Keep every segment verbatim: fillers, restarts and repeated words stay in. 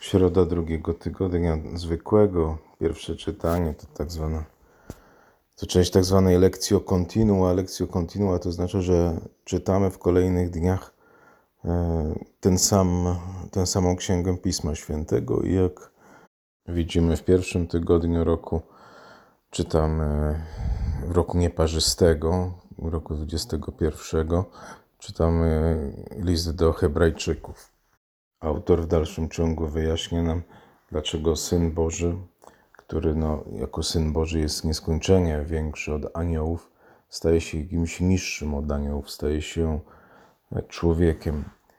Środa drugiego tygodnia zwykłego, pierwsze czytanie to tak zwana, to część tak zwanej lectio continua. Lectio continua to znaczy, że czytamy w kolejnych dniach ten sam, tę samą księgę Pisma Świętego i jak widzimy w pierwszym tygodniu roku czytamy w roku nieparzystego, w roku dwudziestego pierwszego, czytamy list do Hebrajczyków. Autor w dalszym ciągu wyjaśnia nam, dlaczego Syn Boży, który no, jako Syn Boży jest nieskończenie większy od aniołów, staje się kimś niższym od aniołów, staje się człowiekiem.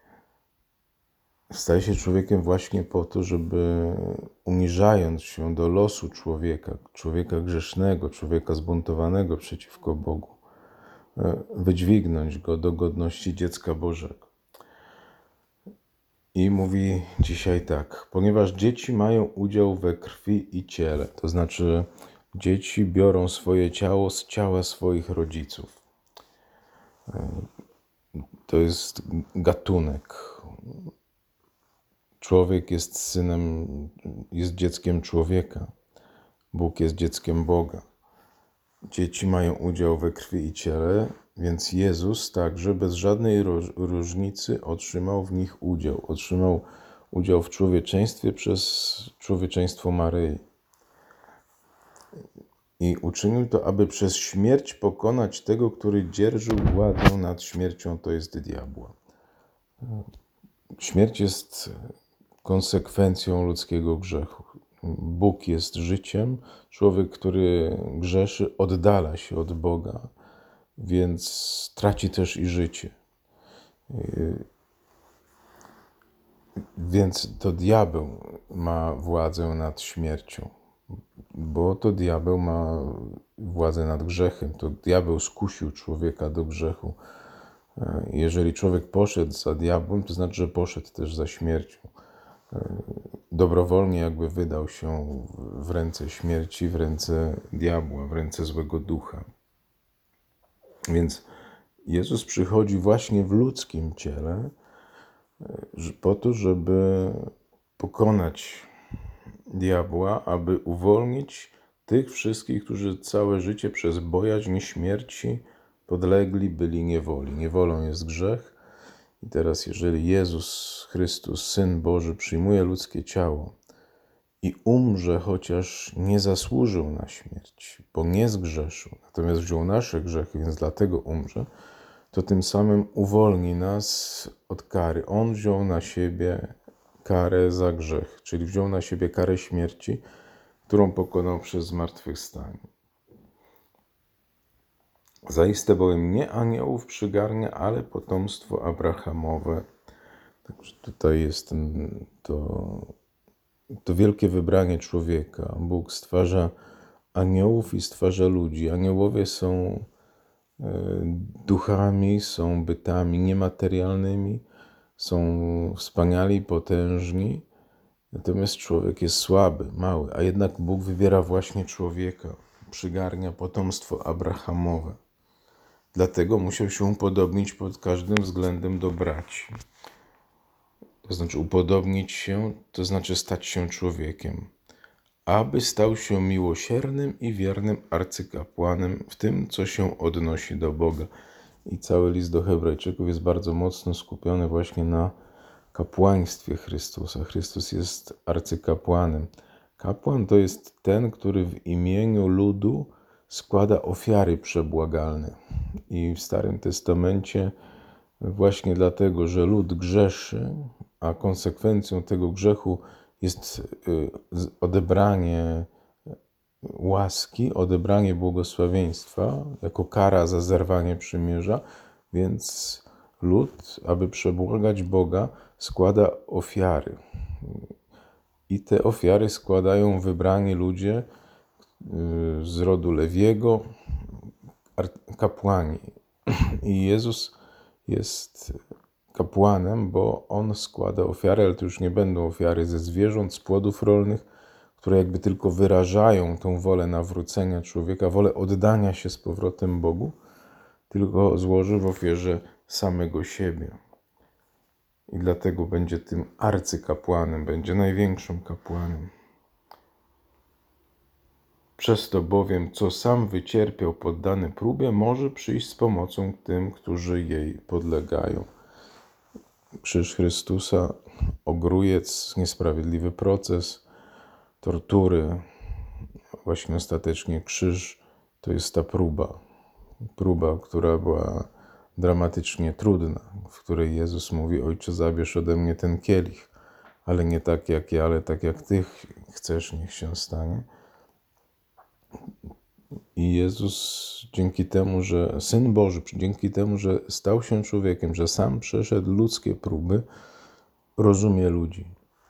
Staje się człowiekiem właśnie po to, żeby uniżając się do losu człowieka, człowieka grzesznego, człowieka zbuntowanego przeciwko Bogu, wydźwignąć go do godności dziecka Bożego. I mówi dzisiaj tak, ponieważ dzieci mają udział we krwi i ciele, to znaczy dzieci biorą swoje ciało z ciała swoich rodziców. To jest gatunek. Człowiek jest synem, jest dzieckiem człowieka. Bóg jest dzieckiem Boga. Dzieci mają udział we krwi i ciele, więc Jezus także bez żadnej różnicy otrzymał w nich udział. Otrzymał udział w człowieczeństwie przez człowieczeństwo Maryi. I uczynił to, aby przez śmierć pokonać tego, który dzierżył władzę nad śmiercią, to jest diabła. Śmierć jest konsekwencją ludzkiego grzechu. Bóg jest życiem, człowiek, który grzeszy, oddala się od Boga, więc traci też i życie. Więc to diabeł ma władzę nad śmiercią, bo to diabeł ma władzę nad grzechem. To diabeł skusił człowieka do grzechu. Jeżeli człowiek poszedł za diabłem, to znaczy, że poszedł też za śmiercią. Dobrowolnie jakby wydał się w ręce śmierci, w ręce diabła, w ręce złego ducha. Więc Jezus przychodzi właśnie w ludzkim ciele po to, żeby pokonać diabła, aby uwolnić tych wszystkich, którzy całe życie przez bojaźń śmierci podlegli byli niewoli. Niewolą jest grzech. I teraz jeżeli Jezus Chrystus, Syn Boży, przyjmuje ludzkie ciało i umrze, chociaż nie zasłużył na śmierć, bo nie zgrzeszył, natomiast wziął nasze grzechy, więc dlatego umrze, to tym samym uwolni nas od kary. On wziął na siebie karę za grzech, czyli wziął na siebie karę śmierci, którą pokonał przez zmartwychwstanie. Zaiste bowiem nie aniołów przygarnia, ale potomstwo Abrahamowe. Także tutaj jest to, to wielkie wybranie człowieka. Bóg stwarza aniołów i stwarza ludzi. Aniołowie są duchami, są bytami niematerialnymi, są wspaniali, potężni, natomiast człowiek jest słaby, mały, a jednak Bóg wybiera właśnie człowieka, przygarnia potomstwo Abrahamowe. Dlatego musiał się upodobnić pod każdym względem do braci. To znaczy upodobnić się, to znaczy stać się człowiekiem, aby stał się miłosiernym i wiernym arcykapłanem w tym, co się odnosi do Boga. I cały list do Hebrajczyków jest bardzo mocno skupiony właśnie na kapłaństwie Chrystusa. Chrystus jest arcykapłanem. Kapłan to jest ten, który w imieniu ludu składa ofiary przebłagalne. I w Starym Testamencie właśnie dlatego, że lud grzeszy, a konsekwencją tego grzechu jest odebranie łaski, odebranie błogosławieństwa jako kara za zerwanie przymierza, więc lud, aby przebłagać Boga, składa ofiary. I te ofiary składają wybrani ludzie z rodu Lewiego, kapłani. I Jezus jest kapłanem, bo On składa ofiary, ale to już nie będą ofiary ze zwierząt, z płodów rolnych, które jakby tylko wyrażają tą wolę nawrócenia człowieka, wolę oddania się z powrotem Bogu, tylko złoży w ofierze samego siebie. i dlatego będzie tym arcykapłanem, będzie największym kapłanem. Przez to bowiem, co sam wycierpiał poddany próbie, może przyjść z pomocą tym, którzy jej podlegają. Krzyż Chrystusa, ogrójec, niesprawiedliwy proces, tortury, właśnie ostatecznie krzyż to jest ta próba. Próba, która była dramatycznie trudna, w której Jezus mówi: Ojcze, zabierz ode mnie ten kielich, ale nie tak jak ja, ale tak jak Ty chcesz, niech się stanie. I Jezus dzięki temu, że Syn Boży, dzięki temu, że stał się człowiekiem, że sam przeszedł ludzkie próby, rozumie ludzi.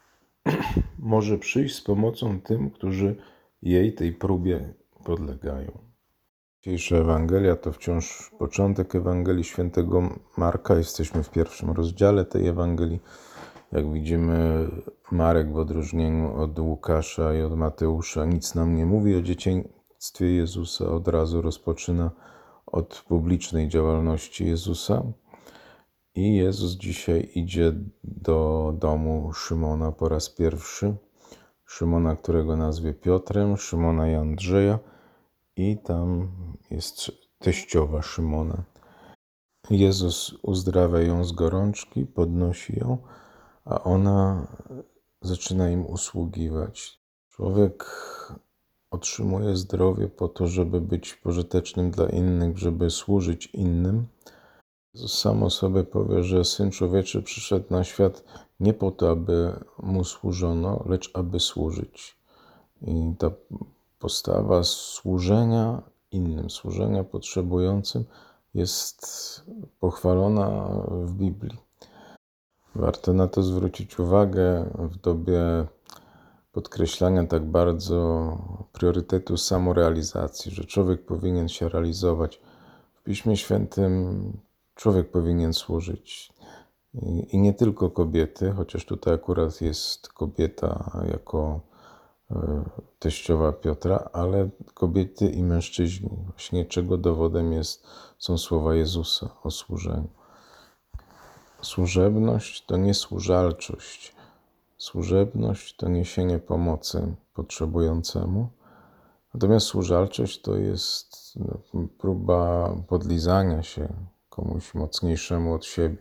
Może przyjść z pomocą tym, którzy jej, tej próbie podlegają. Dzisiejsza Ewangelia to wciąż początek Ewangelii Świętego Marka. Jesteśmy w pierwszym rozdziale tej Ewangelii. Jak widzimy, Marek w odróżnieniu od Łukasza i od Mateusza nic nam nie mówi o dzieciństwie Jezusa. Od razu rozpoczyna od publicznej działalności Jezusa. I Jezus dzisiaj idzie do domu Szymona po raz pierwszy. Szymona, którego nazwie Piotrem, Szymona i Andrzeja. I tam jest teściowa Szymona. Jezus uzdrawia ją z gorączki, podnosi ją, a ona zaczyna im usługiwać. Człowiek otrzymuje zdrowie po to, żeby być pożytecznym dla innych, żeby służyć innym. Jezus sam o sobie powie, że Syn Człowieczy przyszedł na świat nie po to, aby Mu służono, lecz aby służyć. I ta postawa służenia innym, służenia potrzebującym jest pochwalona w Biblii. Warto na to zwrócić uwagę w dobie podkreślania tak bardzo priorytetu samorealizacji, że człowiek powinien się realizować. W Piśmie Świętym człowiek powinien służyć. I, i nie tylko kobiety, chociaż tutaj akurat jest kobieta jako teściowa Piotra, ale kobiety i mężczyźni. Właśnie czego dowodem jest, są słowa Jezusa o służeniu. Służebność to nie służalczość. Służebność to niesienie pomocy potrzebującemu. Natomiast służalczość to jest próba podlizania się komuś mocniejszemu od siebie.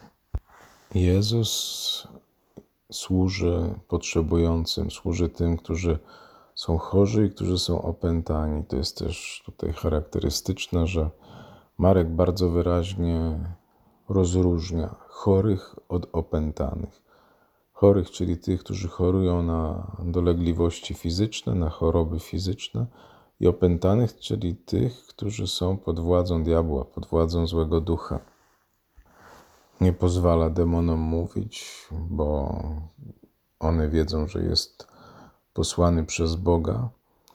Jezus służy potrzebującym, służy tym, którzy są chorzy i którzy są opętani. To jest też tutaj charakterystyczne, że Marek bardzo wyraźnie rozróżnia chorych od opętanych. Chorych, czyli tych, którzy chorują na dolegliwości fizyczne, na choroby fizyczne, i opętanych, czyli tych, którzy są pod władzą diabła, pod władzą złego ducha. Nie pozwala demonom mówić, bo one wiedzą, że jest posłany przez Boga,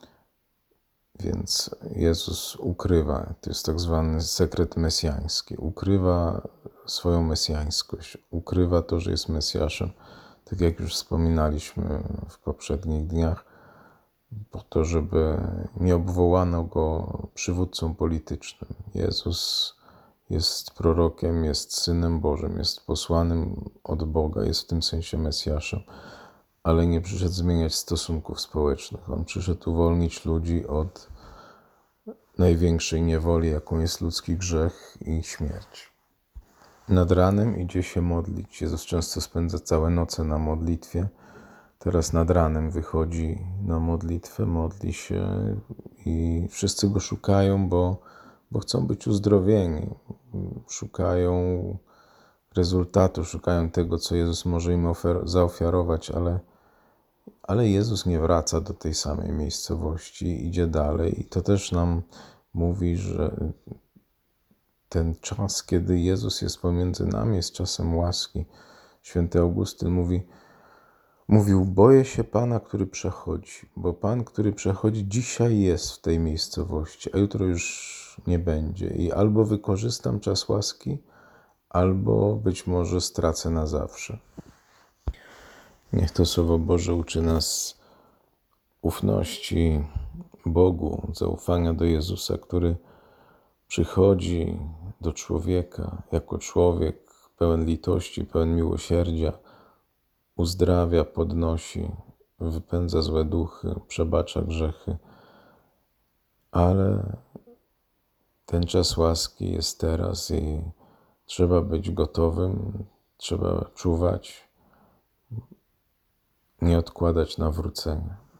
więc Jezus ukrywa, to jest tak zwany sekret mesjański, ukrywa swoją mesjańskość, ukrywa to, że jest Mesjaszem, tak jak już wspominaliśmy w poprzednich dniach, po to, żeby nie obwołano Go przywódcą politycznym. Jezus jest prorokiem, jest Synem Bożym, jest posłanym od Boga, jest w tym sensie Mesjaszem, ale nie przyszedł zmieniać stosunków społecznych. On przyszedł uwolnić ludzi od największej niewoli, jaką jest ludzki grzech i śmierć. Nad ranem idzie się modlić. Jezus często spędza całe noce na modlitwie. Teraz nad ranem wychodzi na modlitwę, modli się i wszyscy Go szukają, bo, bo chcą być uzdrowieni. Szukają rezultatu, szukają tego, co Jezus może im ofer- zaofiarować, ale, ale Jezus nie wraca do tej samej miejscowości, idzie dalej i to też nam mówi, że ten czas, kiedy Jezus jest pomiędzy nami, jest czasem łaski. Święty Augustyn mówi, mówił, boję się Pana, który przechodzi, bo Pan, który przechodzi, dzisiaj jest w tej miejscowości, a jutro już nie będzie. I albo wykorzystam czas łaski, albo być może stracę na zawsze. Niech to Słowo Boże uczy nas ufności Bogu, zaufania do Jezusa, który przychodzi do człowieka jako człowiek pełen litości, pełen miłosierdzia, uzdrawia, podnosi, wypędza złe duchy, przebacza grzechy. Ale ten czas łaski jest teraz i trzeba być gotowym, trzeba czuwać, nie odkładać nawrócenia.